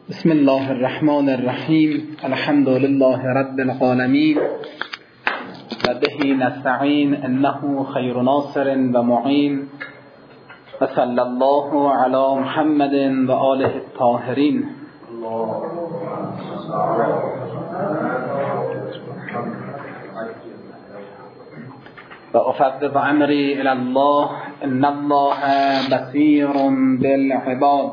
بسم الله الرحمن الرحیم. الحمد لله رب العالمین و به نستعین انه خیر ناصر و معین و صلی الله علی محمد و آله الطاهرین. و افوض امری الی الله ان الله بصیر بالعباد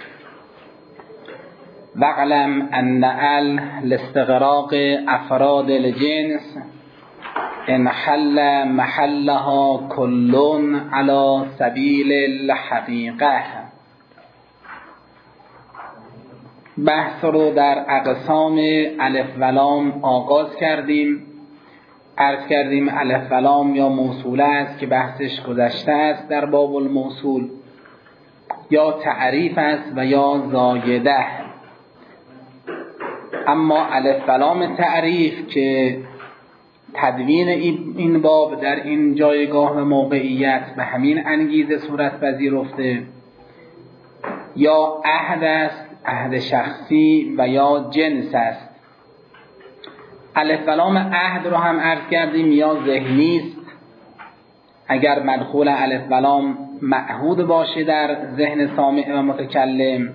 واعلم ان الاستغراق افراد الجنس ان حل محلها كل على سبیل الحقیقه. بحث رو در اقسام الف و لام آغاز کردیم. عرض کردیم الف و لام یا موصوله است که بحثش گذشته است در باب الموصول، یا تعریف است و یا زایده. اما الف و لام تعریف که تدوین این باب در این جایگاه و موقعیت به همین انگیزه صورت پذیرفته، یا عهد است، عهد شخصی و یا جنس است. الف و لام عهد رو هم عرض کردیم یا ذهنی است، اگر مدخول الف و لام معهود باشه در ذهن سامع و متکلم،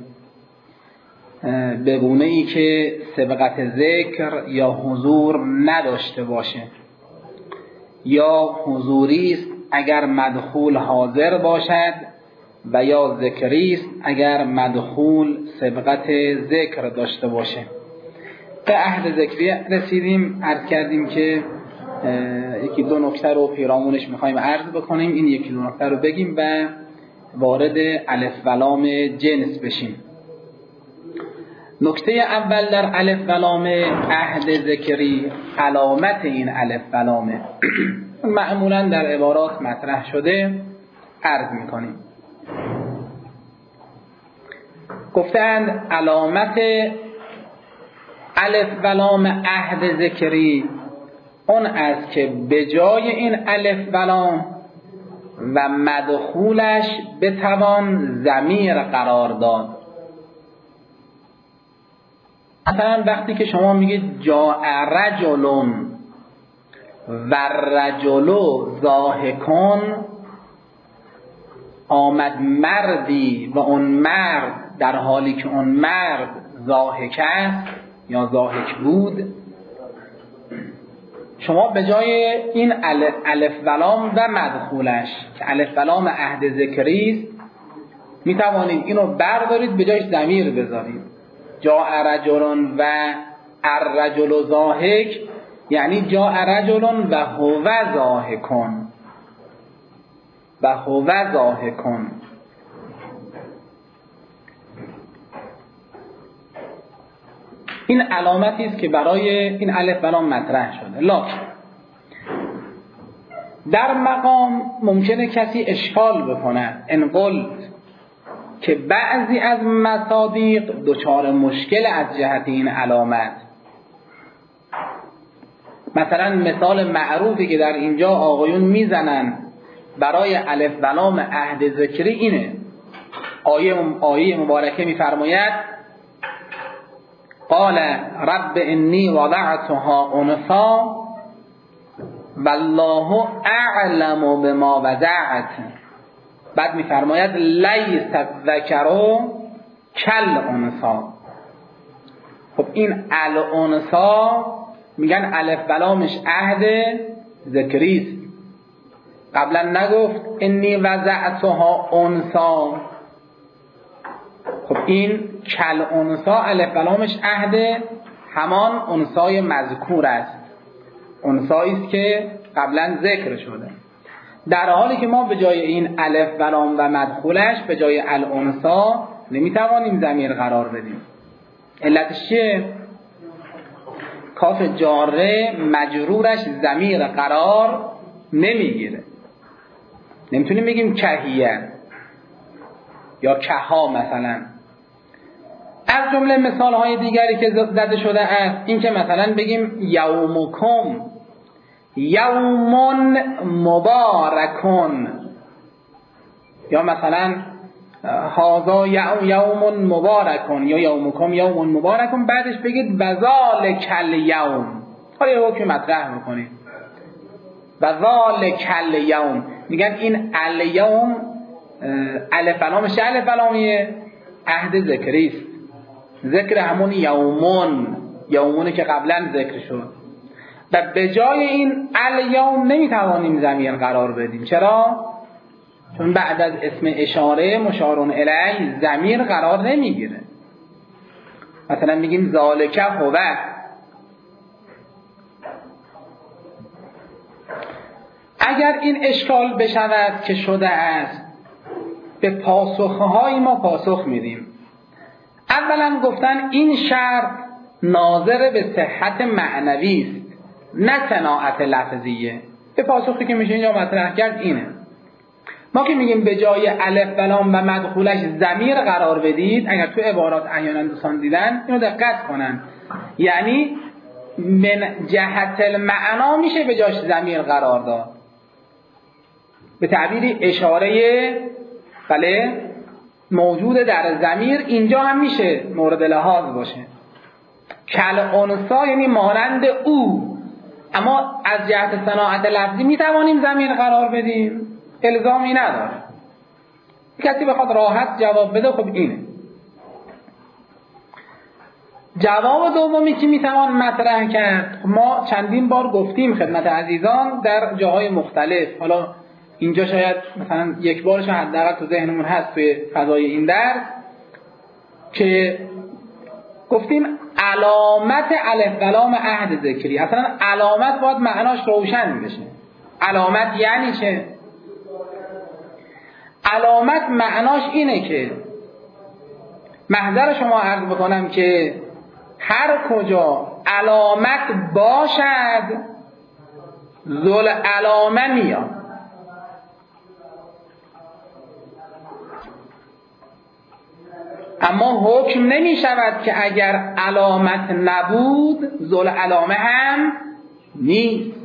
به گونه‌ای که سبقت ذکر یا حضور نداشته باشه، یا حضوری است اگر مدخول حاضر باشد و یا ذکری است اگر مدخول سبقت ذکر داشته باشه. به عهد ذکری رسیدیم. عرض کردیم که یکی دو نکته رو پیرامونش میخوایم عرض بکنیم، این یکی دو نکته رو بگیم و وارد الف و لام جنس بشیم. نکته اول در الف و لام عهد ذکری، علامت این الف و لامه. معمولا در عبارات مطرح شده، عرض میکنیم. گفتند علامت الف و لام عهد ذکری اون است که به جای این الف و لام و مدخولش بتوان ضمیر قرار داد. مثلا وقتی که شما میگید جاء رجل و رجل ضاحکون، آمد مردی و اون مرد در حالی که اون مرد ضاحک است یا ضاحک بود، شما به جای این الف و لام و مدخولش که الف و لام عهد ذکری است می توانید اینو بردارید به جایش ضمیر بذارید. جاء رجل و الرجل ضاحک یعنی جاء رجل و هو ضاحکون و هو ضاحکون. این علامتی است که برای این الف و لام مطرح شده. لکن در مقام ممکنه کسی اشکال بکنه ان قلت که بعضی از مصادیق دچار مشکل از جهت این علامت. مثلا مثال معروفی که در اینجا آقایون میزنن برای الف و لام عهد ذکری اینه. آیه مبارکه میفرماید قال رب انی وضعتها انثی والله اعلم بما وضعت. بعد میفرماید لیس الذکر کالانثی. خب این الانثی میگن الف و لامش عهد ذکری است. قبلا نگفت انی وضعتها انثی. خب این کالانثی الف و لامش عهد همان انثی مذکور است، انثی است که قبلا ذکر شده. در حالی که ما به جای این الف و لام و مدخولش به جای الانثی نمیتوانیم ضمیر قرار بدیم. علتش چیه؟ کاف جاره مجرورش ضمیر قرار نمیگیره. نمیتونیم بگیم کهیه یا کها مثلا. از جمله مثال های دیگری که زده شده است این که مثلا بگیم یومکم یومون مبارکون، یا مثلا هذا یوم مبارکون یا یومکم یوم مبارکون، بعدش بگید و ذالک الیوم. حالا یه حکم مطرح میکنید و ذالک الیوم، میگن این الیوم الف لامش چه الف لامیه؟ عهد ذکری است. ذکر همون یومونه که قبلا ذکر شد و به جای این الیوم نمیتوانیم ضمیر قرار بدیم. چرا؟ چون بعد از اسم اشاره مشارون الیه ضمیر قرار نمیگیره. مثلا میگیم ذالک هو. اگر این اشکال بشود که شده است، به پاسخهای ما پاسخ میدیم. اولا گفتن این شرط ناظر به صحت معنوی است نه صناعت لفظیه. به پاسخی که میشه اینجا مطرح کرد اینه، ما که میگیم به جای الف و لام و مدخولش ضمیر قرار بدید، اگر تو عبارات احیانا دوستان دیدن اینو دقت کنن، یعنی من جهت المعنا میشه به جاش ضمیر قرار داد، به تعبیر اشاره بله موجود در ضمیر اینجا هم میشه مورد لحاظ باشه. کل انثا یعنی مانند او، اما از جهت صناعت لفظی میتوانیم ضمیر قرار بدیم، الزامی نداره. کسی بخواد راحت جواب بده خب اینه. جواب دومی که میتوان مطرح کرد، ما چندین بار گفتیم خدمت عزیزان در جاهای مختلف، حالا اینجا شاید مثلا یک بارش حداقل تو ذهنمون هست توی فضای این درس، که گفتیم علامت الف و لام عهد ذکری، اصلا علامت باید معناش روشن بشه. علامت یعنی چه؟ علامت معناش اینه که محضر شما عرض بکنم که هر کجا علامت باشد ذل علامه میاد. اما حکم نمی شود که اگر علامت نبود ذل علامه هم نیست.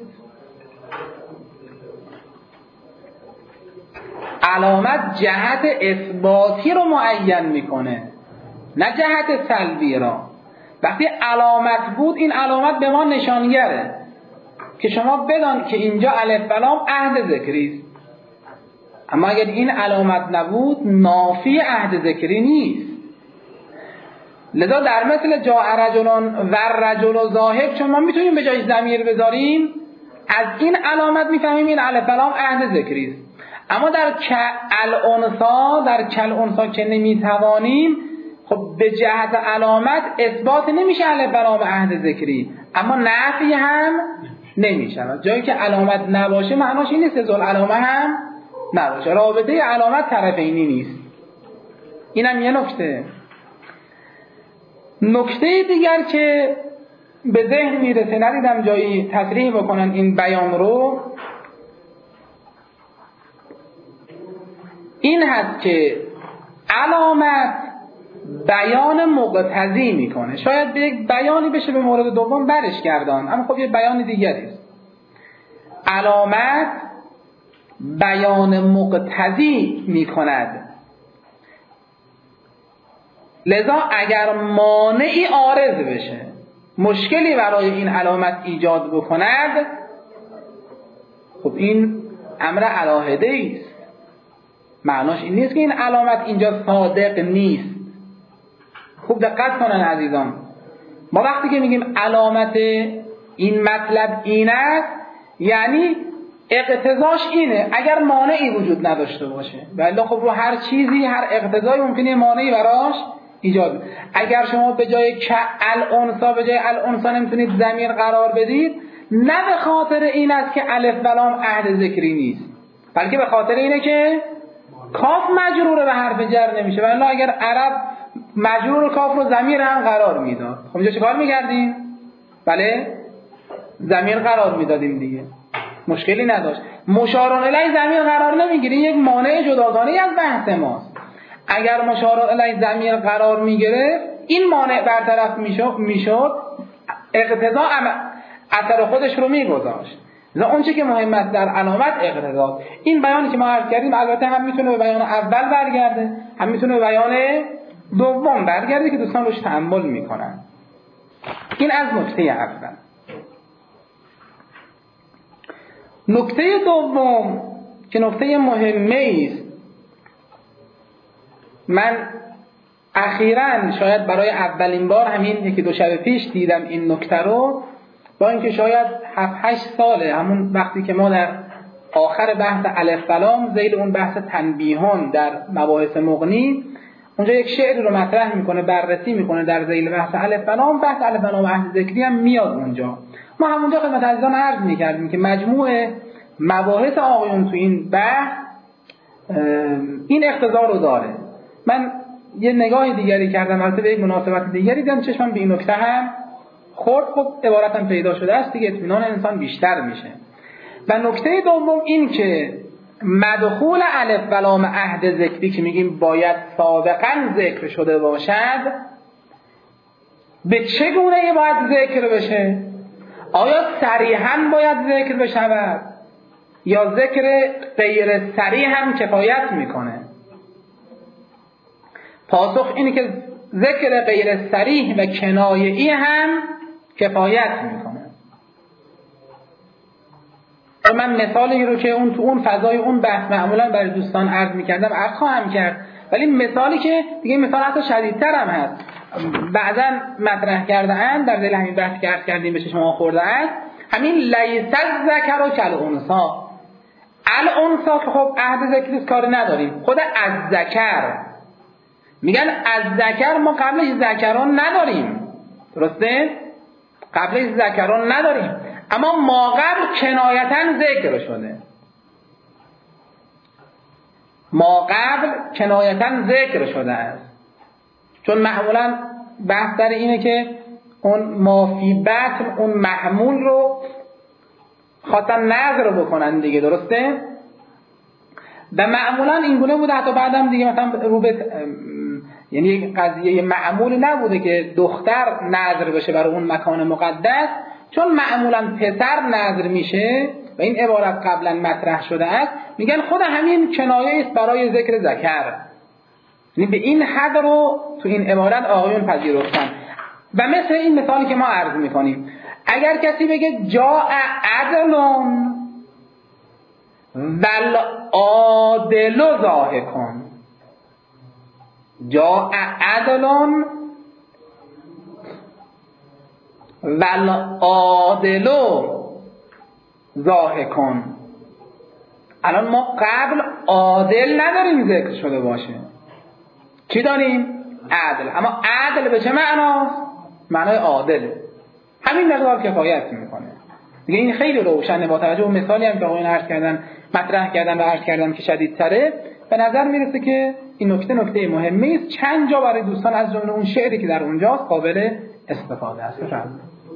علامت جهت اثباتی رو معین میکنه نه جهت سلبی را. وقتی علامت بود این علامت به ما نشانگره که شما بدان که اینجا الف و لام عهد ذکری است. اما اگر این علامت نبود نافی عهد ذکری نیست. لذا در مثل جاء رجلان و رجل ذاهب چون ما میتونیم به جای ضمیر بذاریم، از این علامت میفهمیم این الف و لام عهد ذکری است. اما در کل انثا که نمیتوانیم، خب به جهت علامت اثبات نمیشه الف و لام عهد ذکری، اما نفی هم نمیشه. جایی که علامت نباشه معناش این نیست ذل علامه هم نباشه. رابطه علامت طرفینی نیست. اینم یه نکته. نکته دیگر که به ذهن میرسه، ندیدم جایی تصریح بکنن این بیان رو، این هست که علامت بیان مقتضی میکنه. شاید به یک بیانی بشه به مورد دوم برش گردان، اما خب یه بیان دیگری است. علامت بیان مقتضی میکند. لذا اگر مانعی عارض بشه، مشکلی برای این علامت ایجاد بکند، خب این امر علاهده است. معناش این نیست که این علامت اینجا صادق نیست. خوب دقت کنن عزیزان، ما وقتی که میگیم علامت این مطلب این است، یعنی اقتضاش اینه اگر مانعی وجود نداشته باشه. ولی خب رو هر چیزی، هر اقتضایی ممکنه مانعی براش ایجاد. اگر شما به جای الانثى به جای الانثى نمیتونید ضمیر قرار بدید، نه به خاطر این است که الف و لام عهد ذکری نیست، بلکه به خاطر اینه که کاف مجرور به حرف جر نمیشه. ولی اگر عرب مجرور کاف رو ضمیر هم قرار میداد، خب اینجا چیکار میکردیم؟ بله ضمیر قرار میدادیم دیگه، مشکلی نداشت. مشار الیه ضمیر قرار نمیگیره، یک مانع جداگانه از بحث ماست. اگر مشار الیه ضمیر قرار میگیره، این مانع برطرف میشد، اقتضا اثر خودش رو میگذاشت. اون چه که مهمت در علامت اقتضا. این بیانی که ما عرض کردیم البته هم میتونه به بیان اول برگرده، هم میتونه بیان دوم برگرده که دوستان روش تأمل میکنن. این از نکته اول. نکته دوم که نکته مهمه است، من اخیراً شاید برای اولین بار همین یکی دو شب پیش دیدم این نکته رو، با اینکه شاید 7-8 ساله، همون وقتی که ما در آخر بحث الف و لام ذیل اون بحث تنبیهان در مباحث مغنی، اونجا یک شعر رو مطرح میکنه، بررسی میکنه در ذیل بحث الف و لام. بحث الف و لام عهد ذکری هم میاد اونجا. ما همونجا خدمت عزیزان عرض میکردیم که مجموع مباحث آقایون تو این بحث این اقتضا رو داره. من یه نگاه دیگری کردم، البته به یک مناسبت دیگری دیدم، چشمم به این نکته هم خورد. خب عبارتم پیدا شده است دیگه، اطمینان انسان بیشتر میشه. و نکته دوم این که مدخول الف و لام عهد ذکری که میگیم باید سابقا ذکر شده باشد، به چه گونه باید ذکر بشه؟ آیا صریحا باید ذکر بشود یا ذکر غیر صریح هم کفایت میکنه؟ پاسخ اینه که ذکر غیر صریح و کنایه‌ای هم کفایت میکنه. من مثالی رو که اون تو اون فضای اون بحث معمولا برای دوستان عرض میکردم عرض خواهم کرد، ولی مثالی که دیگه مثال حتی شدیدتر هم هست بعضا مطرح کرده اند در دل همین بحث که عرض کردیم به شما خورده است، همین لیس الذکر کالانثی. الانثی که خب عهد ذکری کاری نداریم، خود از ذکر میگن از ذکر ما قبلش ذکران نداریم، درسته؟ قبلش ذکران نداریم، اما ما قبل کنایتاً ذکر شده. ما قبل کنایتاً ذکر شده است، چون معمولاً بحث در اینه که اون ما فی بطن اون محمول رو خواستن نظر بکنن دیگه، درسته؟ و معمولاً این گونه بوده، حتی بعدم دیگه مثلا یعنی قضیه معمولی نبوده که دختر نظر بشه برای اون مکان مقدس، چون معمولا پسر نظر میشه و این عبارت قبلا مطرح شده است، میگن خود همین کنایه است برای ذکر ذکر. یعنی به این حد رو تو این عبارت آقایون پذیرفتن. و مثل این مثالی که ما عرض میکنیم، اگر کسی بگه جاء عدلون ول عادل ضاحکون، جاء عدلون ول عادل ضاحکون. الان ما قبل عادل نداریم ذکر شده باشه، چی داریم؟ عدل. اما عدل به چه معناست؟ معنای عادل. همین مقدار کفایت میکنه دیگه. این خیلی روشنه با توجه به مثالی هم که آقایون عرض کردن، مطرح کردن و عرض کردن که شدیدتره. به نظر میرسه که این نکته مهمی است. چند جا برای دوستان از جمله اون شعری که در اونجاست قابل استفاده است. بفرمایید.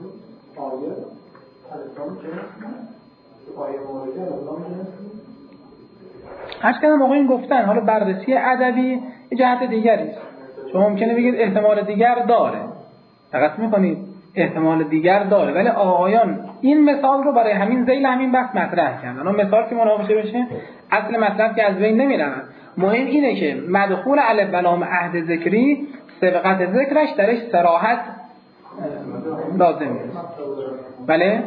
عرض کردم آقایون گفتن حالا بررسی ادبی جهت دیگری است. شما ممکنه بگید احتمال دیگر داره، دقت میکنید احتمال دیگر داره، ولی آقایان این مثال رو برای همین ذیل همین بحث مطرح کردن. اون مثال که مناقشه بشه اصل مطلب که از بین نمیرن. مهم اینه که مدخول الف و لام عهد ذکری سبقت ذکرش درش صراحت لازم نیست. بله؟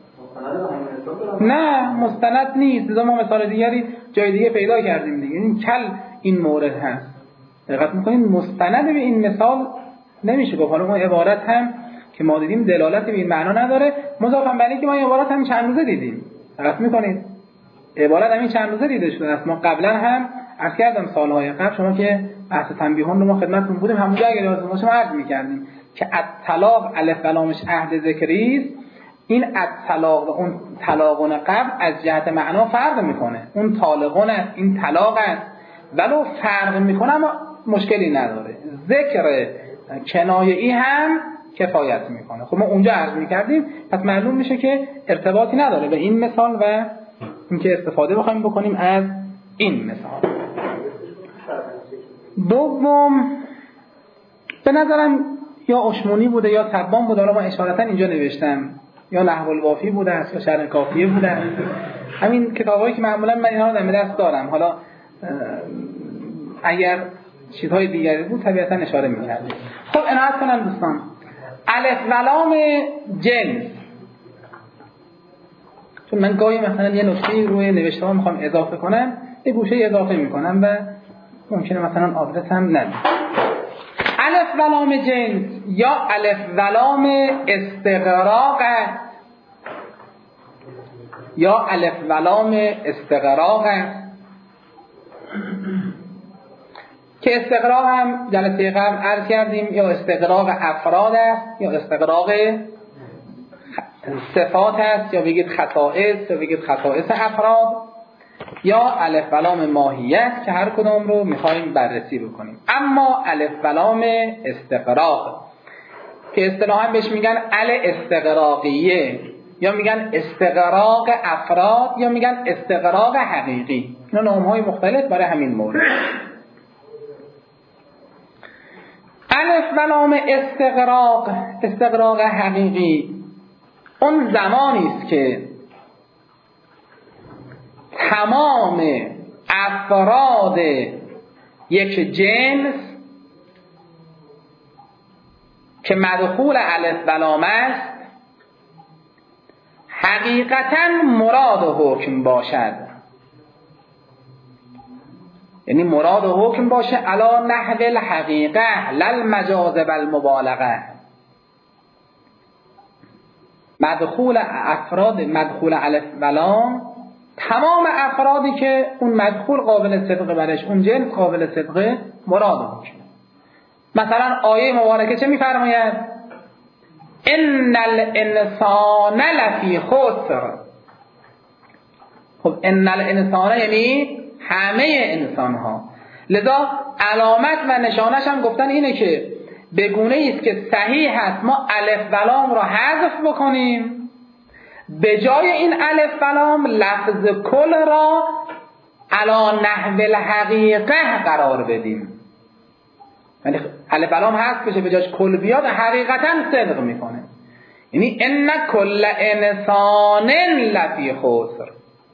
نه مستند نیست. ما مثال دیگری جای دیگه پیدا کردیم دیگه. این کل این مورد هست. دقت میکنید مستند به این مثال نمیشه گفت. حالا اون عبارت هم که ما دیدیم دلالت به این معنا نداره، مضافاً بر اینکه ما این عبارت هم چند روزه دیدیم. دقت میکنید عبارت همین چند روزه دیده شده است. ما قبلا هم عرض کردم سالهای قبل، شما که بحث تنبیهان رو ما خدمتتون بودیم همونجا اگه یادتون باشه عرض می‌کردیم که الطلاق الف و لامش عهد ذکری است. این الطلاق و اون طلاقون قبل از جهت معنا فرق میکنه. اون طالقون است، این طلاق است، ولو فرق میکنه اما مشکلی نداره. ذکر کنایه‌ای هم کفایت میکنه. خب ما اونجا عرض میکردیم، پس معلوم میشه که ارتباطی نداره به این مثال و اینکه استفاده بخوایم بکنیم از این مثال. دوم به نظرم یا اشمونی بوده یا تبان بوده، حالا ما اشارتا اینجا نوشتم، یا نحو الوافی بوده است یا شرح کافیه بوده است. همین کتابایی که معمولا من اینا رو در دست دارم. حالا اگر چیزهای دیگری بود طبیعتا اشاره می‌کردیم. خب عنایت کنم دوستان، الف و لام جنس، چون من گاهی مثلا یه نکته روی نوشته ها میخوام اضافه کنم، یه گوشه اضافه میکنم و ممکنه مثلا آدرس هم ندید. الف و لام جنس یا الف و لام استغراق است یا الف و لام استغراق است که استغراق هم جلسه قبل عرض کردیم یا استغراق افراد است یا استغراق صفات است یا بگید خصائص یا بگید خصائص افراد یا الف و لام ماهیت که هر کدام رو میخوایم بررسی بکنیم. اما الف و لام استغراق که اصطلاحاً بهش میگن استغراقیه یا میگن استغراق افراد یا میگن استغراق حقیقی، اینا نام‌های مختلف برای همین مورد. الف و لام استغراق حقیقی اون زمانی است که تمام افراد یک جنس که مدخول الف و لام است حقیقتاً مراد حکم باشد، یعنی مراد حکم باشه علی نحو الحقیقه للمجاز و المبالغه. مدخول افراد مدخول الف و لام تمام افرادی که اون مدخول قابل صدقه برش، اون جنس قابل صدقه، مراد حکم. مثلا آیه مبارکه چه میفرماید؟ ان الانسان لفی خسر. خب ان الانسان یعنی همه انسان ها، لذا علامت و نشانش هم گفتن اینه که به گونه است که صحیح هست ما الف و لام را حذف بکنیم، به جای این الف و لام لفظ کل را علی نحو الحقیقه قرار بدیم. یعنی الف و لام حذف بشه به جاش کل بیاد، حقیقتا صدق میکنه. یعنی ان کل انسان لفی خسر.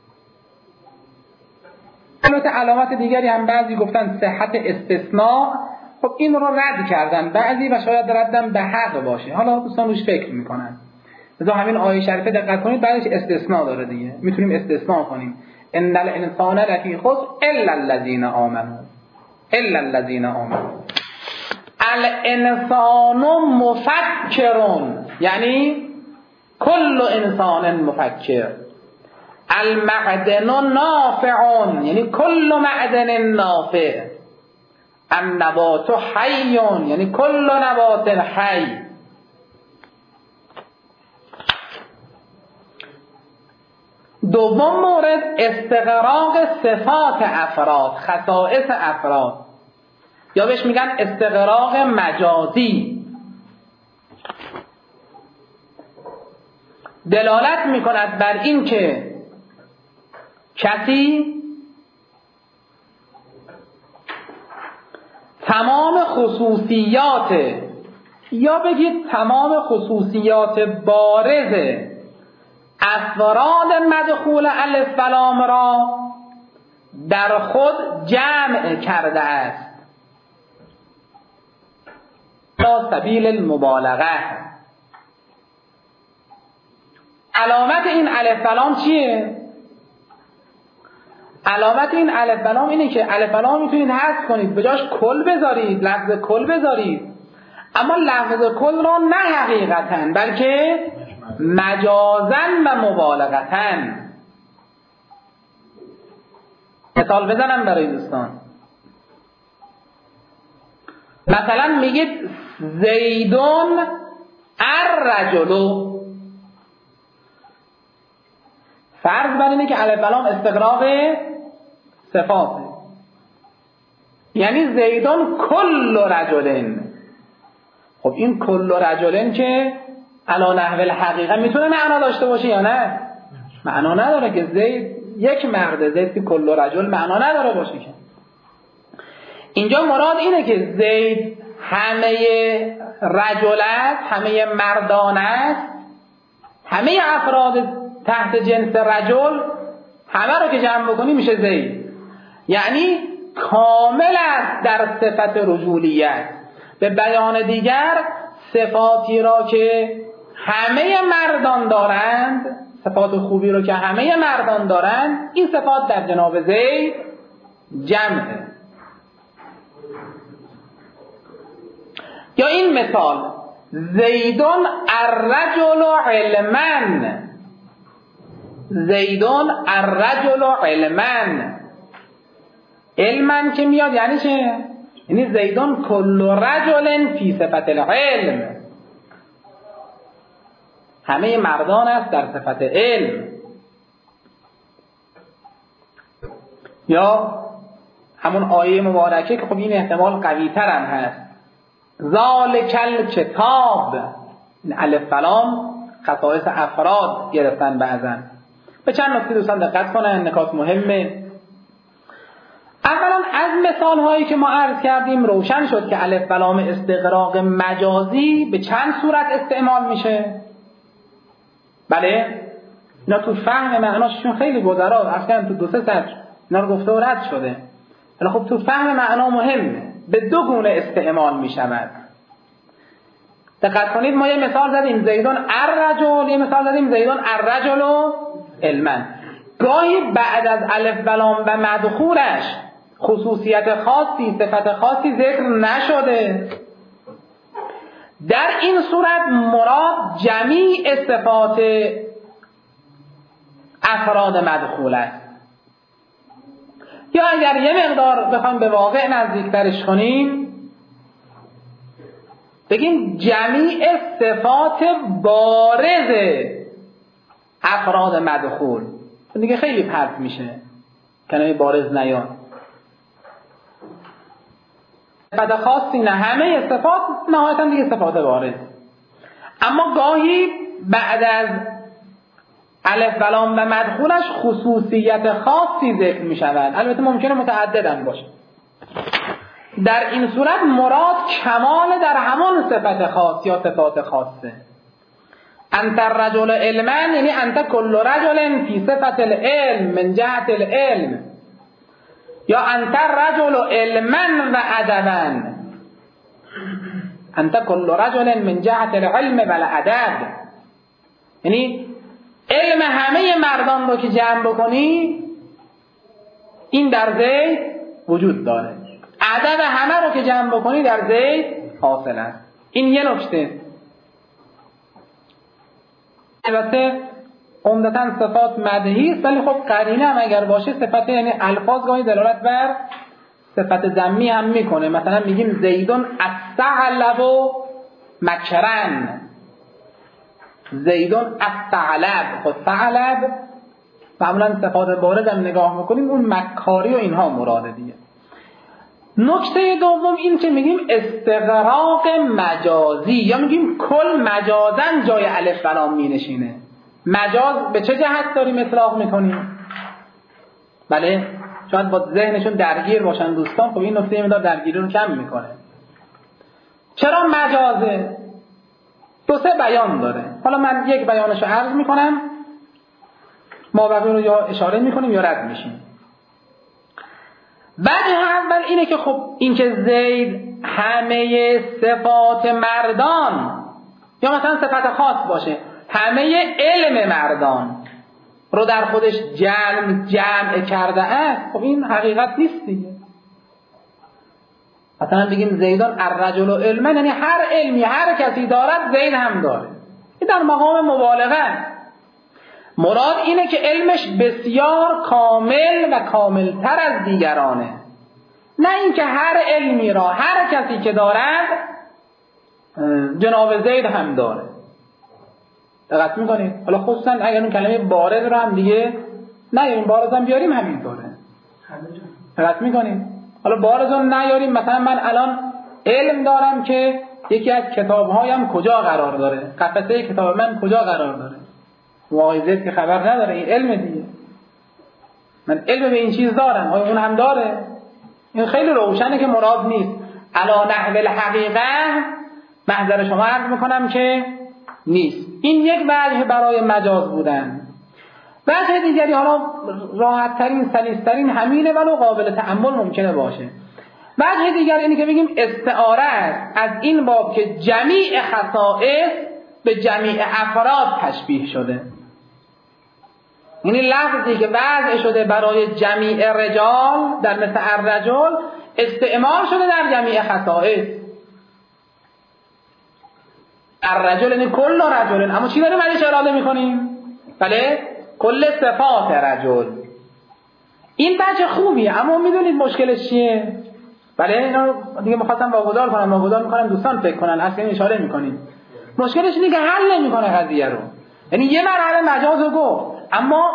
البته علامت دیگری هم بعضی گفتن صحت استثناء، خب این رو رد کردن بعضی و شاید ردم به حق باشه، حالا دوستان روش فکر میکنن. لذا همین آیه شریفه دقت کنید، بعدش استثناء داره دیگه، میتونیم استثناء کنیم ان الانسان لفی خسر الا الذين آمنوا. الا الذين آمنوا. الانسان مفکر یعنی کل انسان مفکر. المعدن نافع یعنی کل معدن نافع. النبات حی یعنی کل نبات حی. دوم مورد استغراق صفات افراد، خصائص افراد، یا بهش میگن استغراق مجازی. دلالت میکند بر این که کسی تمام خصوصیات یا بگید تمام خصوصیات بارز افراد مدخول الف و لام را در خود جمع کرده است تا سبیل المبالغه. علامت این الف و لام چیه؟ علامت این الف و لام اینه که الف و لام میتونید حذف کنید، به جاش کل بذارید، لفظ کل بذارید، اما لفظ کل را نه حقیقتاً بلکه مجازاً و مبالغتاً. مثال بزنم برای دوستان. مثلا میگید زیدون الرجل، فرض بر اینه که الف و لام استغراق صفاته، یعنی زیدون کل رجلن. خب این کل رجلن که علی نحو الحقیقه میتونه معنا داشته باشه یا نه؟ معنا نداره که زید یک مرد، زید که کل رجل معنا نداره باشه که. اینجا مراد اینه که زید همه رجل است، همه مردان است، همه افراد تحت جنس رجل، همه رو که جمع بکنی میشه زید. یعنی کامل است در صفت رجولیت. به بیان دیگر صفاتی را که همه مردان دارند، صفات خوبی را که همه مردان دارند، این صفات در جناب زید جمعه. یا این مثال زیدون الرجل علما، زیدون الرجل علما. علما که میاد یعنی چه؟ یعنی زیدون کل رجل فی صفت العلم، همه مردان است در صفت علم. یا همون آیه مبارکه که خب این احتمال قوی تر هم هست، ذالک الکتاب. این الف لام خصایص افراد گرفتن بعضا. به چند نکته دوستان دقت کنن، نکات مهمه. اولا از مثال هایی که ما عرض کردیم روشن شد که الف لام استغراق مجازی به چند صورت استعمال میشه. بله اینا تو فهم معناشون خیلی گذرا، اصلا تو دو سه سطر اینا رو گفته و رد شده. ولی خب تو فهم معنا مهمه، به دو گونه استعمال میشود. دقت کنید ما یه مثال زدیم زیدون الرجل، یه مثال زدیم زیدون الرجل علما. گاهی بعد از الف و لام و مدخولش خصوصیت خاصی، صفت خاصی ذکر نشده. در این صورت مراد جمیع صفات افراد مدخول است. یا اگر یه مقدار بخوایم به واقع نزدیکترش کنیم بگیم جمیع صفات بارز افراد مدخول. دیگه خیلی پرت میشه کلمه بارز نیاد. صفات خاصی نه، همه صفات نهایتا دیگه صفات بارز. اما گاهی بعد از الف و لام و مدخولش خصوصیت خاصی ذکر می شود، البته ممکنه متعدد هم باشه. در این صورت مراد کمال در همان صفت خاص یا صفات خاصه. انت الرجل علما یعنی انت کل رجل فی صفت العلم من جهت العلم، یا انت الرجل علما و ادبا، انت کل رجل من جهت العلم و الادب. یعنی علم همه مردان رو که جمع بکنی این در زید وجود داره، ادب همه رو که جمع بکنی در زید حاصل است. این یه نکته. البته عمدتاً صفات مدحی است، ولی خب قرینه هم اگر باشه صفت، یعنی الفاظ گاهی دلالت بر صفت ذمی هم میکنه. مثلا میگیم زیدون الثعلب مکرن، زیدون الثعلب. خود ثعلب معمولا صفات بارز هم نگاه میکنیم اون مکاری و اینها مراده دیگه. نکته دوم این که میگیم استغراق مجازی، یا میگیم کل مجازن جای الف و لام مینشینه. مجاز به چه جهت داریم اطلاق میکنیم؟ بله شاید با ذهنشون درگیر باشن دوستان، خب این نکته مقدار درگیری رو کم میکنه. چرا مجازه؟ دو سه بیان داره. حالا من یک بیانش رو عرض میکنم، ما بقیه رو یا اشاره میکنیم یا رد میشیم. وجه اول اینه که خب این که زید همه صفات مردان یا مثلا صفت خاص باشه همه علم مردان رو در خودش جمع کرده است، خب این حقیقت نیست دیگه. مثلا بگیم زیدان الرجل علما یعنی هر علمی هر کسی دارد زید هم داره، این در مقام مبالغه است. مراد اینه که علمش بسیار کامل و کاملتر از دیگرانه، نه اینکه هر علمی را هر کسی که دارد جناب زید هم داره. دقت میکنید؟ حالا خصوصا اگر اون کلمه بارز رو هم دیگه نیاریم، بارز هم بیاریم همینطوره. دقت میکنید؟ حالا بارز رو نیاریم، مثلا من الان علم دارم که یکی از کتابهایم کجا قرار داره، قفسه کتاب من کجا قرار داره. آقای زید که خبر نداره، این علم دیگه. من علم به این چیز دارم، آیا اون هم داره؟ این خیلی روشنه که مراد نیست. علا نحو الحقیقه محضر شما عرض میکنم که نیست. این یک وجه برای مجاز بودن. وجه دیگری حالا راحت ترین سلیس ترین همینه ولو قابل تأمل ممکنه باشه. وجه دیگر اینه که بگیم استعاره از این باب که جمیع خصائص به جمیع افراد تشبیه شده، یعنی لفظی که وضع شده برای جمیع رجال در مثل الرجل استعمال شده در جمیع خصائص. الرجل یعنی کل رجل، اما چی داریم برایش اراده میکنیم؟ بله، کل صفات رجل. این بچه خوبیه، اما میدونید مشکلش چیه؟ بله، اینا دیگه میخواستم واگذار میکنم دوستان فکر کنن، اصلا اشاره میکنیم. مشکلش اینه که حل نمیکنه قضیه رو. یعنی یه مرحله مجاز رو گفت، اما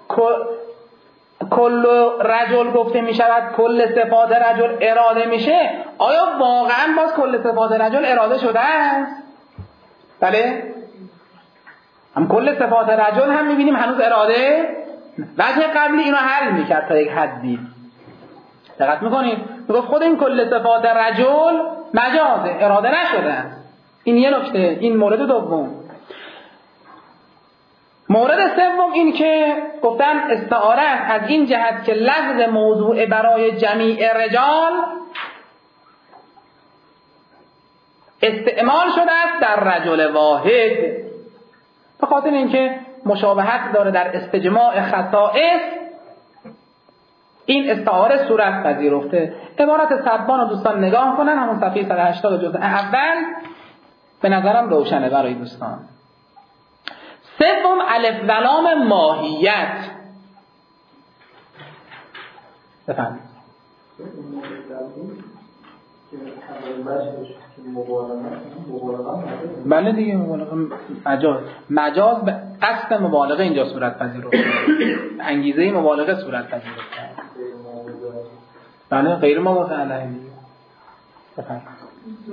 کل رجل گفته میشود کل صفات رجل اراده میشه، آیا واقعا باز کل صفات رجل اراده شده است؟ بله، هم کل صفات رجل هم میبینیم هنوز اراده. وجه قبلی اینو حل میکرد تا یک حدی، دقت میکنید؟ میگفت خود این کل صفات رجل مجازه، اراده نشده است. این یه نکته، این مورد دوم. مورد سوم این که گفتن استعاره از این جهت که لفظ موضوع برای جمیع رجال استعمال شده است در رجل واحد، به خاطر اینکه مشابهت داره در استجماع خصائص. این استعاره صورت پذیرفته. عبارت سبان رو دوستان نگاه کنن، همون صفحه 180 جزء اول، به نظرم روشنه برای دوستان. سوم الف و لام ماهیت. بفرمایید. بله دیگه، مجاز به قصد مبالغه اینجا صورت پذیرفته، انگیزه مبالغه صورت پذیرفته. بله، غیر مبالغه علیه دیگه. بفرمایید.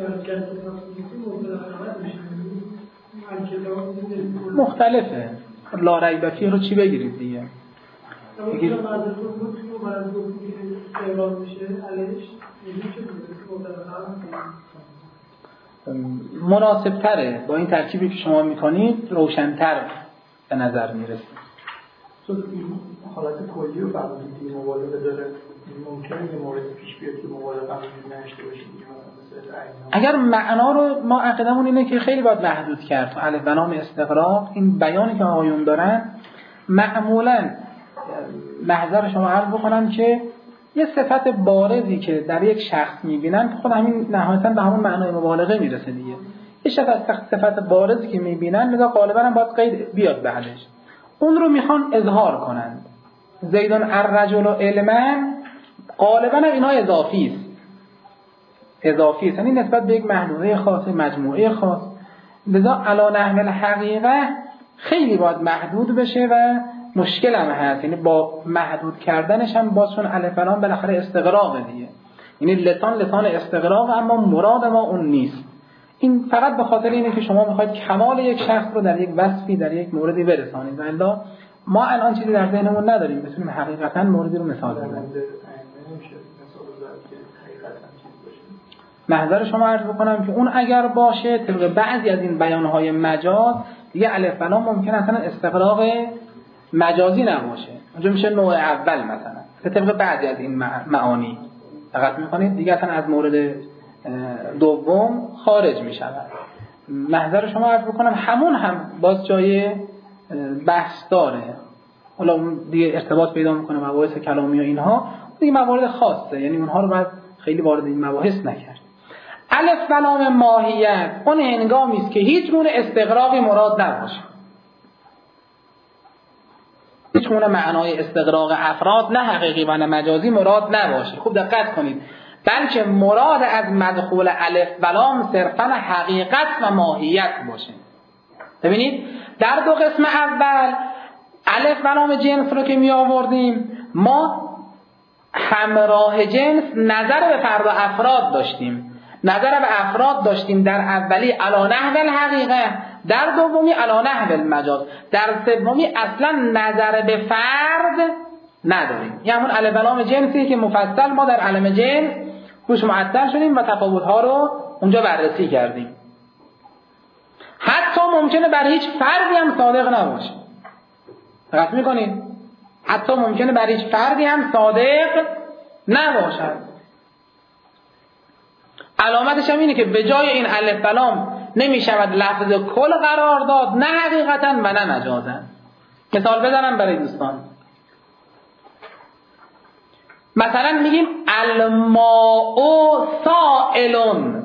مختلفه، لا ریب فیه رو چی بگیرید دیگه؟ مناسب تره، با این ترکیبی که شما میکنید روشن‌تر به نظر میرسه. حالت کلی رو فرمودید مبالغه داره، ممکنه یه مورد پیش بیاد که مبالغه نشته باشه. اگر معنا رو ما عقیدمون اینه که خیلی باید محدود کرد تو الف و لام استغراق. این بیانی که آقایون دارن معمولا محضر شما عرض بکنم که یه صفت بارزی که در یک شخص میبینن خود همین نهایتاً به همون معنای مبالغه میرسه دیگه. یه صفت بارزی که میبینن لذا غالباً هم باید قید بیاد بعدش، اون رو میخوان اظهار کنند. زیدون الرجل علما غالباً هم اینا اضافی است، یعنی نسبت به یک محدوده خاص، مجموعه خاص. لذا علی نحو الحقیقه خیلی باید محدود بشه و مشکل هم هست، یعنی با محدود کردنش هم باز چون الف و لام بالاخره استغراق دیگه، یعنی لسان استغراق، اما مراد ما اون نیست. این فقط به خاطر اینه که شما میخواید کمال یک شخص رو در یک وصفی، در یک موردی برسانید، والا ما الان چیزی در ذهنمون نداریم بتونیم حقیقتا موردی رو مثال بزنیم. محضر شما عرض بکنم که اون اگر باشه طبق بعضی از این بیانهای مجاز دیگه الف و لام ممکن اصلا استغراق مجازی نباشه، اونجا میشه نوع اول مثلا، طبق بعضی از این معانی دقت میکنید دیگه اصلا از مورد دوم خارج میشود. محضر شما عرض بکنم همون هم باز جای بحث داره، حالا دیگه ارتباط پیدا میکنه مباحث کلامی و اینها دیگه موارد خاصه، یعنی اونها رو باید خیلی وارد این مباحث نکرد. الف و لام ماهیت اون هنگامی است که هیچ گونه استغراقی مراد نباشه، هیچ گونه معنای استغراق افراد نه حقیقی و نه مجازی مراد نباشه. خوب دقت کنید، بلکه مراد از مدخول الف و لام صرفاً حقیقت و ماهیت باشه. ببینید در دو قسم اول الف و لام جنس رو که می آوردیم ما همراه جنس نظر به فرد و افراد داشتیم، نظر به افراد داشتیم در اولی علی نحو الحقیقه، در دومی علی نحو المجاز، در سومی اصلا نظر به فرد نداریم. یعنی همون الف و لام جنسی که مفصل ما در علم جنس روش معطل شدیم و تفاوت‌ها رو اونجا بررسی کردیم. حتی ممکنه برای هیچ فردی هم صادق نباشه. دقت میکنید حتی ممکنه برای هیچ فردی هم صادق نباشد. علامتش هم اینه که به جای این الف و لام نمیشود لفظ کل قرار داد، نه حقیقتا و نه مجازا. مثال بزنم برای دوستان. مثلا میگیم الماء سائلون،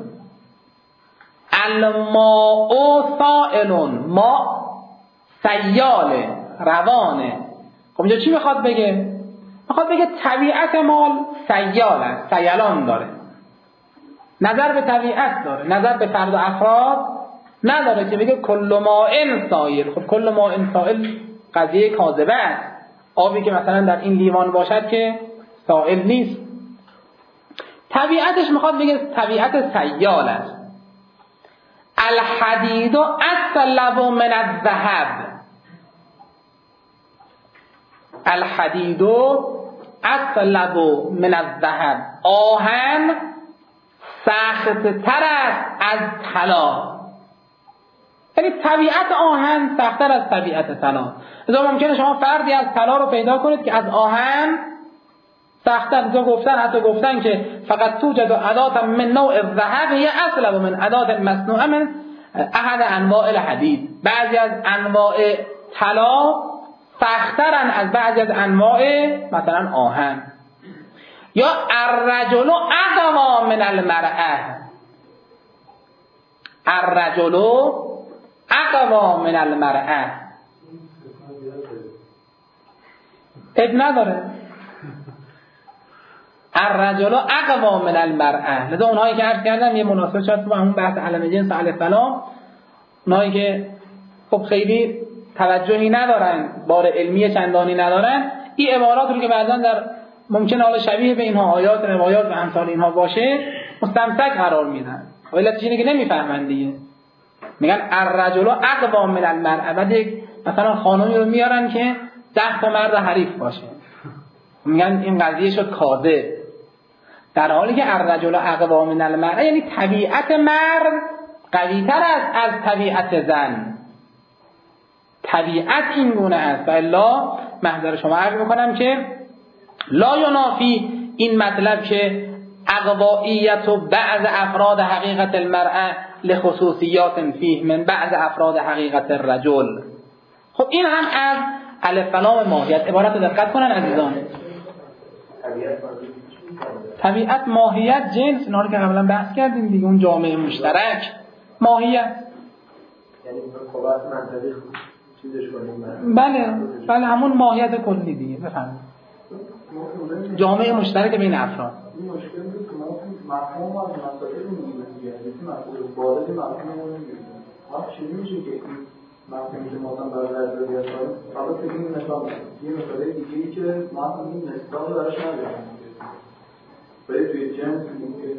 الماء سائلون، ما سیاله، روانه. خب اینجا چی میخواد بگه؟ میخواد بگه طبیعت مال سیال است، سیلان داره، نظر به طبیعت داره، نظر به فرد و افراد نداره که بگه کل ماء سائل. خب کل ماء سائل قضیه کاذبه است. آبی که مثلا در این لیوان باشد که سائل نیست. طبیعتش میخواد بگه طبیعت سیال است. الحدید اسلب من الذهب، الحدید اسلب من الذهب، آهن سخت تر است از طلا. یعنی طبیعت آهن سخت‌تر از طبیعت طلا. لذا ممکنه شما فردی از طلا رو پیدا کنید که از آهن سخت‌تر. حتی گفتن که فقط توجد اداة من نوع الذهب هي اسلب من اداة مصنوعه من احد انواع الحدید. بعضی از انواع طلا سخت‌ترن از بعضی از انواع مثلا آهن. یا الرجل اقوی من المرأة، الرجل اقوی من المرأة. اب نداره الرجل اقوی من المرأة. لذا اونهایی که عرض کردم یه مناسبت شد با همون بحث علم جنس الف و لام، اونهایی که خب خیلی توجهی ندارن، بار علمی چندانی ندارن، این عبارات رو که بعضا در ممکنه حالا شبیه به اینها آیات روایات و امثال اینها باشه مستمسک قرار میدن. علتش اینه که نمیفهمن دیگه. میگن الرجل اقوی من المرأة. بعد مثلا خانمی رو میارن که 10 تا مرد حریف باشه، میگن این قضیه شد کاذب، در حالی که الرجل اقوی من المرأة یعنی طبیعت مرد قوی تر است از طبیعت زن. طبیعت این گونه است. و الا محضر شما عرض میکنم که لا ینافی این مطلب که اقوائیت و بعض افراد حقیقت المرأة لخصوصیات فیه من بعض افراد حقیقت الرجل. خب این هم از الف و لام ماهیت. عبارت رو دقت کنن عزیزان. طبیعت، ماهیت، جنس، اینا رو که قبلا بحث کردیم دیگه. اون جامعه مشترک، ماهیت. یعنی قوت منطقی چیزش کنیم. بله همون ماهیت کلی دیگه. بفهمید جامعه مشترک بین افراد. این مشکل بود که ما مفهوم از مسائل میگیریم دیگه. مفهوم بالای مفهوم رو میگیریم. ما چیزی میشه که این مفهومی که ما برای رضایت داریم حالا که این مثال یه مثال دیگه ای که ما هم این مثال براش نداریم. برای توی جنس میگه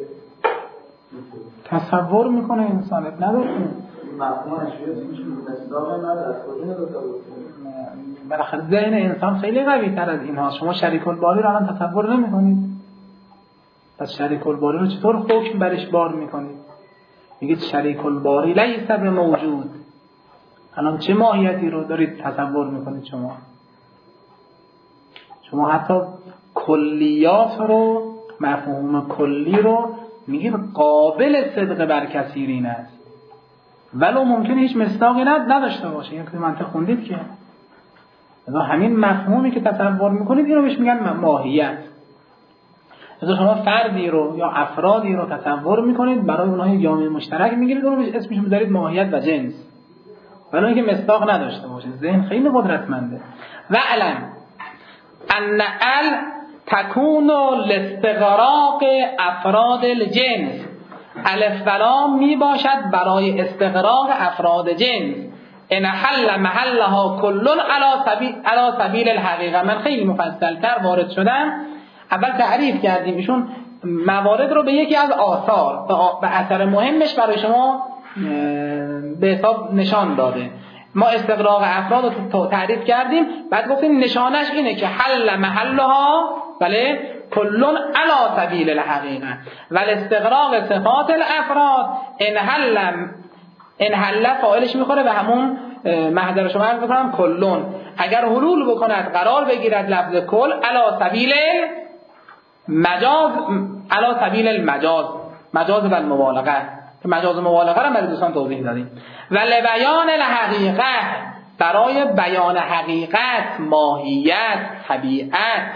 تصور میکنه انسان نداره. مفهوم اشیاء میشه مثال نداره. کجا تصور بالاخره ذهن انسان خیلی قوی تر از این هاست. شما شریک الباری رو الان تصور نمی کنید. پس شریک الباری رو چطور حکم برش بار میکنید؟ میگید شریک الباری لیس بموجود. الان چه ماهیتی رو دارید تصور میکنید شما؟ شما حتی کلیات رو، مفهوم کلی رو میگید قابل صدق بر کثیرین است، ولو ممکنه هیچ مصداقی نداشته باشه. یک منطق خوندید که همین مفهومی که تصور میکنید اینو بهش میگن ماهیت. مثلا شما فردی رو یا افرادی رو تصور میکنید، برای اونها جامعه مشترک میگیرید، اون رو اسمش میذارید ماهیت و جنس، ولو اینکه مصداق نداشته باشه. ذهن خیلی قدرتمنده. و علم ان ال تکون لاستغراق افراد الجنس. الف و لام می باشد برای استغراق افراد جنس. ان حل محلها کل علی سبیل الحقیقه. من خیلی مفصل‌تر وارد شدم. اول تعریف کردیم ایشون موارد رو به یکی از آثار به اثر مهمش برای شما به حساب نشان داده. ما استغراق افراد رو تعریف کردیم، بعد گفتیم نشانش اینه که حل محلها بله کل علی سبیل الحقیقه و استغراق صفات الافراد ان حل فاعلش میخوره به همون محضر شما عرض میکنم کلون اگر حلول بکند قرار بگیرد لفظ کل علی سبیل مجاز، علی سبیل المجاز، مجاز و المبالغه، که مجاز و مبالغه را برای دوستان توضیح دادیم. و لبیان الحقیقت، برای بیان حقیقت، ماهیت، طبیعت.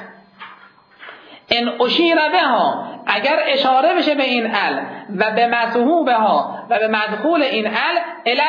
ان اشیر بها، اگر اشاره بشه به این ال و به مصحوبها و به مدخول این ال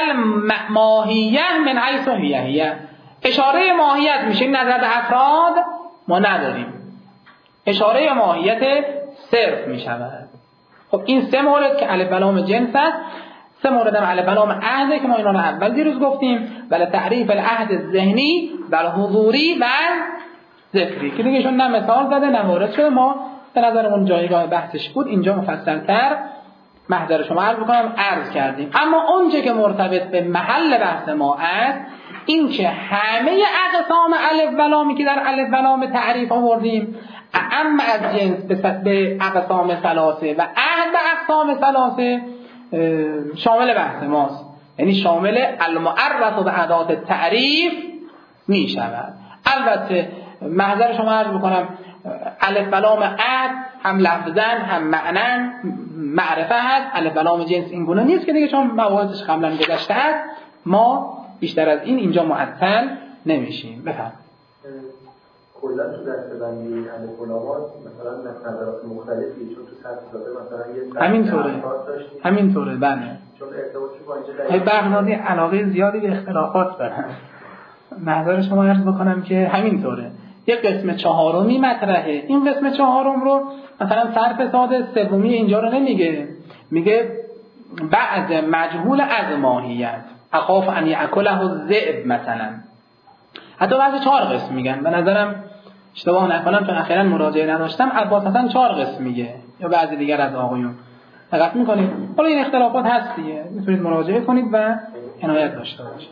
ماهیه من حیث هیه، اشاره ماهیت میشه. نظر به افراد ما نداریم، اشاره ماهیت صرف میشود. خب این سه مورد که الف و لام جنس است، سه مورد هم الف و لام عهده که ما اینا رو اول دیروز گفتیم، ولی تعریف العهد ذهنی و حضوری و ذکری که دیگه شون نه مثال زده نه مورد شده. ما به نظرمون جایگاه بحثش بود، اینجا مفصل‌تر محضر شما عرض بکنم عرض کردیم. اما اونچه که مرتبط به محل بحث ما است، این که همه اقسام الف و لامی که در الف و لام تعریف آوردیم، اما از جنس به اقسام ثلاثه و عهد به اقسام ثلاثه شامل بحث ماست، یعنی شامل المعرف به ادات تعریف می شود. البته محضر شما عرض بکنم الف و لام عهد هم لفظاً هم معناً معرفه هست، الف و لام جنس این گونه نیست که دیگه چون مواردش قبلا گذشته است ما بیشتر از این اینجا معطل نمیشیم. بفهم کلا تو دسته‌بندی الف و لام مثلا نظرات مختلفی، چون تو سطح داده مثلا یه همینطوره بله، چون ارتباطی با اینجا بغدادی علاقه زیادی به اختلافات دارن. محضر شما عرض بکنم که همینطوره، یک قسم چهارمی مطرحه، این قسم چهارم رو مثلا صرف ساده سومی اینجا رو نمیگه، میگه بعد مجهول از ماهیت، اخاف ان یاکله الذئب مثلا. حتی بعضی 4 قسم میگن، به نظرم اشتباه نکنم چون اخیراً مراجعه نداشتم، عباس مثلا 4 قسم میگه یا بعضی دیگر از آقایون. دقت میکنید؟ حالا این اختلافات هست دیگه، میتونید مراجعه کنید و عنایت داشته باشید.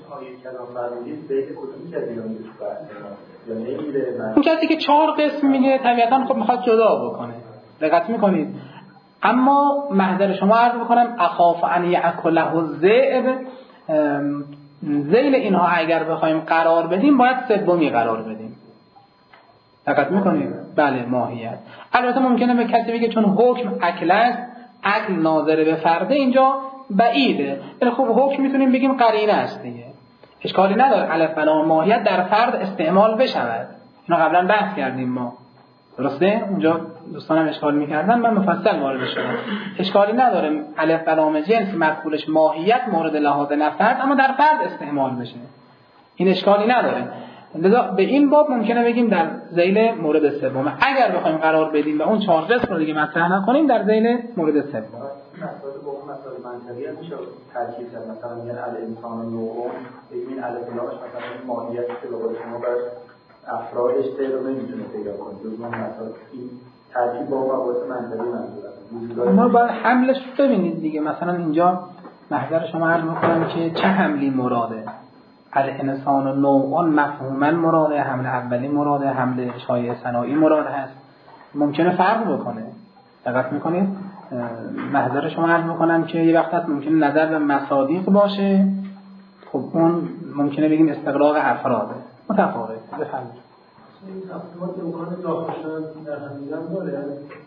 اون کسی که 4 قسم میگه طبیعتاً خب میخواد جدا بکنه، دقت میکنید؟ اما محضر شما عرض بکنم اخاف ان یاکله الذئب، ذیل اینها اگر بخوایم قرار بدیم باید سومی قرار بدیم. دقت میکنید؟ بله ماهیت. البته ممکنه به کسی بگه چون حکم اکل است، اکل ناظر به فرده، اینجا بعیده، ولی خب حکم میتونیم بگیم قرینه است دیگه، اشکالی نداره الف و لام ماهیت در فرد استعمال بشود. اینا قبلا بحث کردیم ما، درسته؟ اونجا دوستانم اشکال میکردن، من مفصل وارد شدم. اشکالی نداره الف و لام جنس مدخولش ماهیت مورد لحاظ نفرد اما در فرد استعمال بشه، این اشکالی نداره. لذا به این باب ممکنه بگیم در ذیل مورد سوم، اگر بخوایم قرار بدیم و اون 4 قسم رو دیگه مطرح نکنیم در ذیل مورد سوم. مثلا منطقی میشه ترکیب کرد، مثلا میگن الانسان نوع، ببین الف لامش مثلا ماهیتی که به قول شما بر افرادش رو نمیتونه پیدا کنه، جز من مثلا این ترکیب با مباحث منطقی منظورم ما باید حملش ببینید دیگه. مثلا اینجا محضر شما عرض می‌کنم که چه حملی مراده، الانسان نوع مفهوما مراده، حمل اولی مراده، حمل شایع ثنایی مراد هست، ممکنه فرق بکنه. دقت میکنید؟ محضر شما عرض میکنم که یه وقت هست ممکنه نظر به مصادیق باشه، خب اون ممکنه بگیم استقراق افراده متفاوته. بفرمایید. این افراد امکان داخل شدن در هم داره؟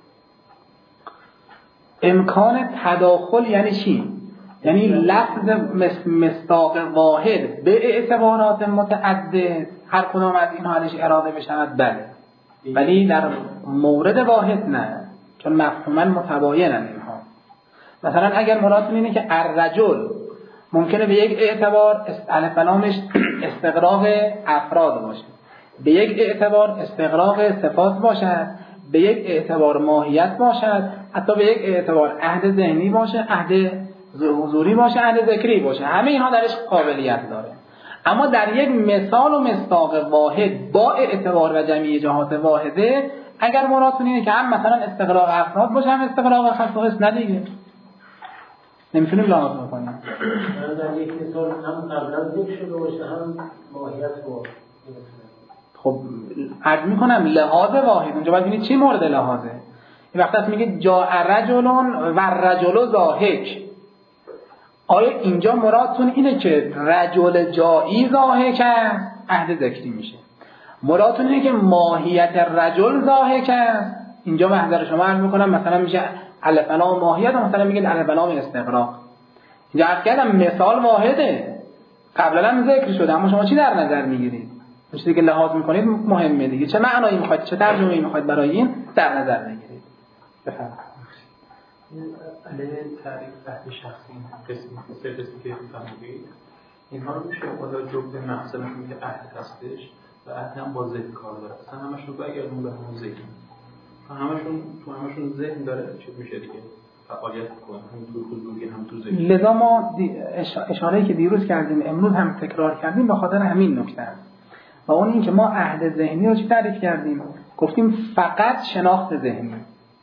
امکان تداخل یعنی چی؟ یعنی لفظ مصداق واحد به اعتبارات متعدد هر کدام از اینها ازش اراده بشود بله، ولی در مورد واحد نه، چون مفهوما متباینن اینها. مثلا اگر مرادتون اینه که الرجل ممکنه به یک اعتبار الف و لامش استقراق افراد باشه، به یک اعتبار استقراق صفات باشد، به یک اعتبار ماهیت باشد، حتی به یک اعتبار عهد ذهنی باشه، عهد حضوری باشه، عهد ذکری باشه، همه اینها درش قابلیت داره. اما در یک مثال و مصداق واحد با اعتبار و جمعی جهات واحده اگر مرادتون اینه که هم مثلا استقراق افراد باشه هم استقراق خصائص، نه دیگه نمیتونیم لحاظ بکنیم. در یک مثال هم قبلا ذکر شده باشه هم ماهیت با. خب عرض میکنم لحاظ واحد، اونجا باید ببینید چی مورد لحاظه. این وقت هست میگه جاء رجل و رجل ضاحک، آیا اینجا مرادتون اینه که رجل جایی ضاحک است عهد ذکری میشه. مرادتون اینه که ماهیت رجل ضاحک است. اینجا محضر شما عرض میکنم مثلا میشه الف لام ماهیت، مثلا میگن الف لام استغراق. اینجا عرض کردم مثال واحده، قبلا هم ذکر شده، اما شما چی در نظر میگیرید؟ چیزی که لحاظ میکنید مهمه دیگه، چه معنایی میخواید، چه ترجمه‌ای میخواید برای این در نظر بگیرید. بفرمایید. علیه تعریف عهد شخصی سه قسمی که فرمودید، اینها رو میشه خدا جبه محصل که عهد هستش و عهد هم با ذهن کار داره. اصلا همشون برگردون به همون ذهن، همشون ذهن داره، چی میشه دیگه فعالیت کنه، هم تو حضوری هم تو ذهن. لذا ما اشاره‌ای که دیروز کردیم امروز هم تکرار کردیم به خاطر همین نکته است. و اون این که ما عهد ذهنی رو چی تعریف کردیم؟ گفتیم فقط شناخت ذهنی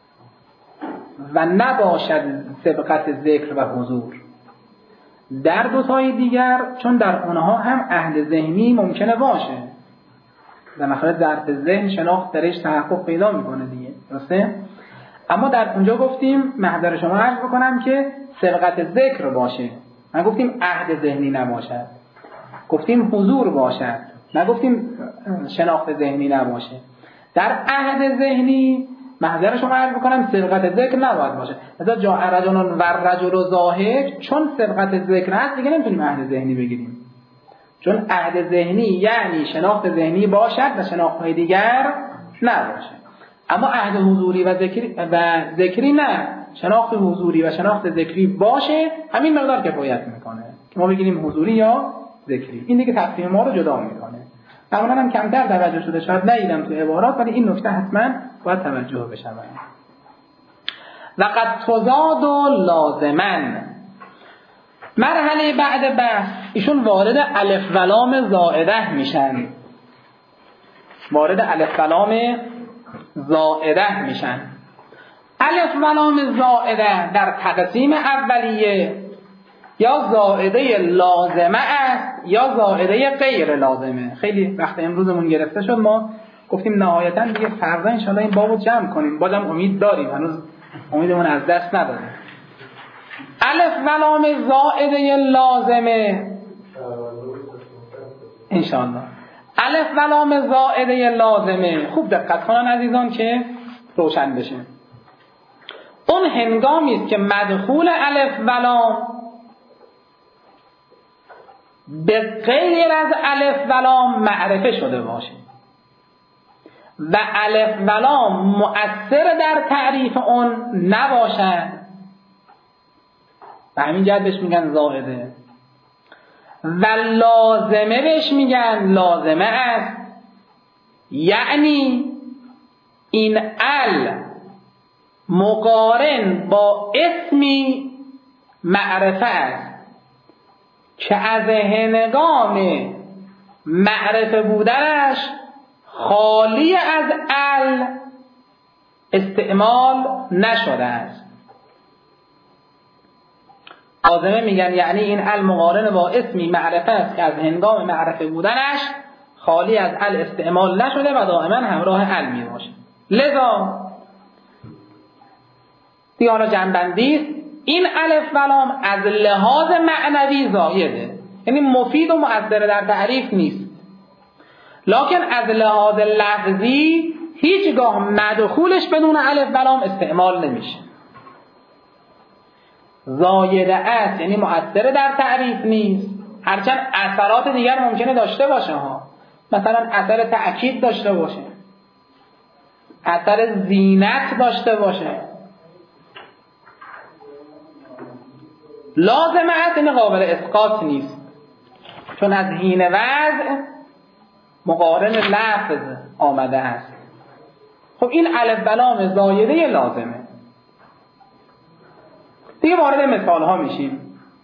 و نباشد سبقت ذکر و حضور. در دو تای دیگر چون در اونها هم عهد ذهنی ممکنه باشه، در مخارج ظرف ذهن شناخت درش تحقق پیدا میکنه دیگه، درسته؟ اما در اونجا گفتیم محضر شما عرض بکنم که سبقت ذکر باشه، من گفتیم عهد ذهنی نباشد، گفتیم حضور باشد، نگفتیم شناخت ذهنی نباشه. در عهد ذهنی محضر شما عرض بکنم سبقت ذکر نباید باشه. مثلا جاء رجل و رجل ضاحک، چون سبقت ذکر هست دیگه نمیتونیم عهد ذهنی بگیریم، چون عهد ذهنی یعنی شناخت ذهنی باشد و شناخت‌های دیگر نباشه. اما عهد حضوری و ذکری نه، شناخت حضوری و شناخت ذکری باشه، همین مقدار کفایت میکنه که ما بگیریم حضوری یا ذکری. این دیگه تقسیم ما رو جدا میکنه. معمولا هم کمتر توجه شده، شاید ندیدم تو عبارات، ولی این نکته حتما باید توجه بشه. و قد تزاد لازما، مرحله بعد بحث ایشون وارد الف و لام زائده میشن، وارد الف و لام زائده میشن. الف و لام زائده در تقسیم اولیه یا زائده لازمه است یا زائده غیر لازمه. خیلی وقت امروزمون گرفته شد، ما گفتیم نهایتا دیگه فردا انشالله این بابو جمع کنیم، بازم امید داریم، هنوز امیدمون از دست ندادیم. الف و لام زائده لازمه انشالله، الف و لام زائده لازمه، خوب دقت کنن عزیزان که روشن بشه. اون هنگامی است که مدخول الف و لام به غیر از الف و لام معرفه شده باشه و الف و لام مؤثر در تعریف اون نباشد، و همین جهت بهش میگن زائده. و لازمه بهش میگن لازمه است، یعنی این ال مقارن با اسمی معرفه است که از هنگام معرفه بودنش خالی از ال استعمال نشده است. لازمه میگن یعنی این ال مقارن با اسمی معرفه است که از هنگام معرفه بودنش خالی از ال استعمال نشده و دائما همراه ال می باشه. لذا دیگه حالا جنبندی است، این الف و لام از لحاظ معنوی زایده، یعنی مفید و مؤثر در تعریف نیست، لکن از لحاظ لفظی هیچگاه مدخولش بدون الف و لام استعمال نمیشه. زایده است یعنی مؤثر در تعریف نیست، هرچند اثرات دیگر ممکنه داشته باشه ها، مثلا اثر تأکید داشته باشه، اثر زینت داشته باشه. لازمه است یعنی قابل اسقاط نیست، چون از حین وضع مقارن لفظ آمده است. خب این الف و لام زایده لازمه. دیگه وارد مثال ها میشیم.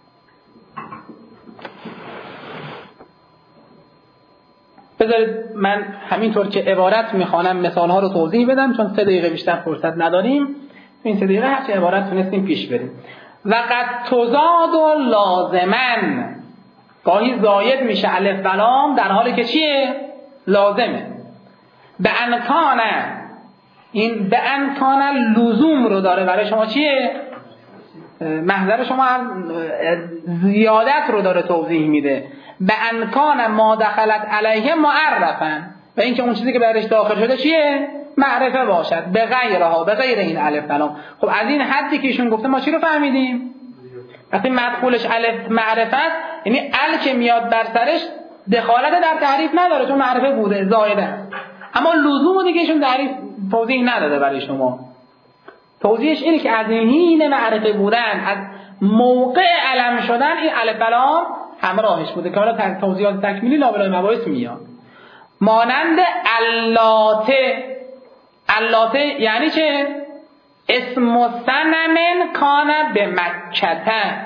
بذارید من همینطور که عبارت میخوانم مثال ها رو توضیح بدم، چون 3 دقیقه بیشتر فرصت نداریم. این 3 دقیقه هرچه عبارت تونستیم پیش بریم. و قد تزاد لازما، گاهی زاید میشه الف و لام در حالی که چیه؟ لازمه. به انکانه، این به انکانه لزوم رو داره برای شما چیه؟ محضر شما زیادت رو داره توضیح میده. به انکان ما دخلت علیه معرفن، و اینکه اون چیزی که برش داخل شده چیه؟ معرفه باشد، به غیرها، به غیر این الف بلام. خب از این حدی که ایشون گفته ما چی رو فهمیدیم؟ وقتی مدخولش الف معرفه است، یعنی ال که میاد بر سرش دخالت در تعریف نداره، چون معرفه بوده، زائده است. اما لزوم دیگه ایشون تعریف توضیح نداده برای شما. توضیحش اینه که از حین معرفه بودن، از موقع علم شدن، این الف بلام همراهش بوده که حالا توضیحات تکمیلی لابلای مباحث میاد. مانند اللاته. اللاته یعنی چه؟ اسم صنم کان به مکه،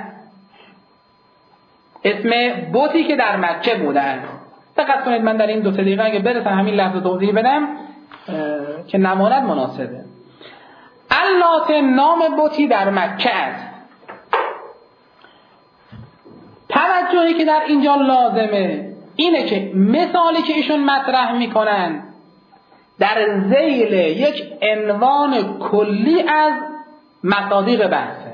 اسم بتی که در مکه بودن. دقت کنید من در این 2 دقیقه اگه برسم همین لحظه توضیح بدم که نماند مناسبه. اللاته نام بتی در مکه است. توجهی که در اینجا لازمه اینه که مثالی که ایشون مطرح میکنن در ذیل یک عنوان کلی از مصادیق بحثه.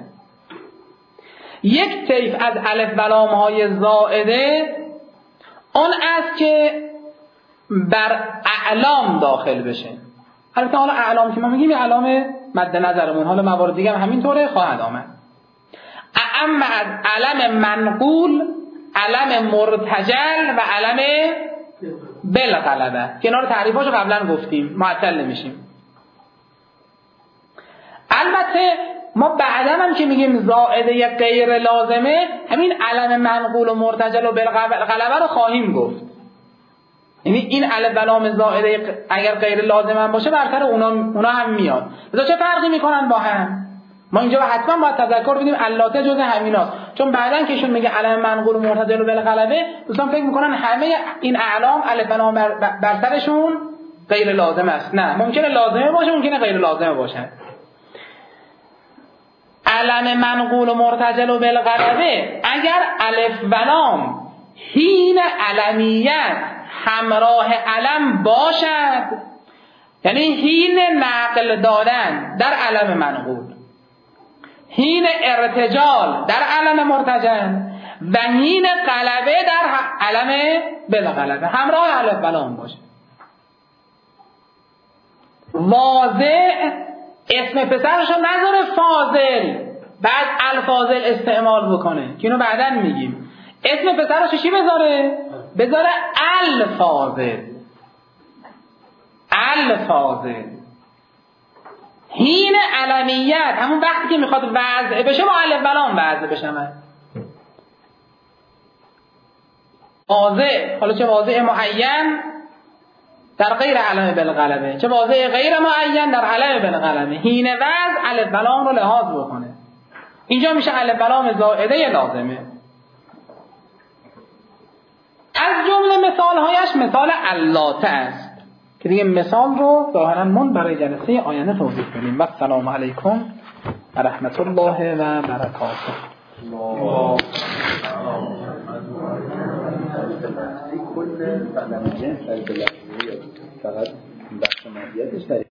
یک طیف از الف و لام های زائده اون است که بر اعلام داخل بشه. البته حالا اعلام که ما میگیم اعلام مد نظرمون، حالا موارد دیگه هم همینطوره خواهد آمد. اما از علم منقول، علم مرتجل و علم بالغلبه که اینا رو تعریفاشو قبلا گفتیم، معطل نمیشیم. البته ما بعدا هم که میگیم زائده غیر لازمه، همین علم منقول و مرتجل و بالغلبه رو خواهیم گفت. یعنی این الف و لام زائده اگر غیر لازم هم باشه برتر اونا هم میاد. مثلا چه فرقی میکنن با هم؟ ما اینجا حتما باید تذکر بدیم اللاته جزء همیناست، چون بعدن که ایشون میگه علم منقول و مرتجل و بالغلبه دوستان فکر میکنن همه این اعلام الف و لام بر سرشون غیر لازم است. نه، ممکنه لازمه باشه، ممکنه غیر لازمه باشه. علم منقول و مرتجل و بالغلبه اگر الف و لام حین علمیت همراه علم باشد، یعنی حین نقل دادن در علم منقول، حین ارتجال در علم مرتجل و حین غلبه در علم بالغلبه همراه الف و لام باشه. واضع اسم پسرشو نذاره فاضل بعد الفاضل استعمال بکنه که اینو بعدن میگیم. اسم پسرشو چی بذاره؟ بذاره الفاضل. الفاضل حین علمیت، همون وقتی که میخواد وضع بشه با الف و لام وضع بشه. واضع، حالا چه واضع معین در غیر علم بالغلبه، چه واضع غیر معین در علم بالغلبه، حین وضع الف و لام رو لحاظ بکنه. اینجا میشه الف و لام زائده لازمه. از جمله مثالهایش مثال اللاته است که دیگه مثال رو ظاهراً من برای جلسه آینده توضیح بدیم. و السلام علیکم و رحمت الله و برکاته. کل فقط بخش ماهیتش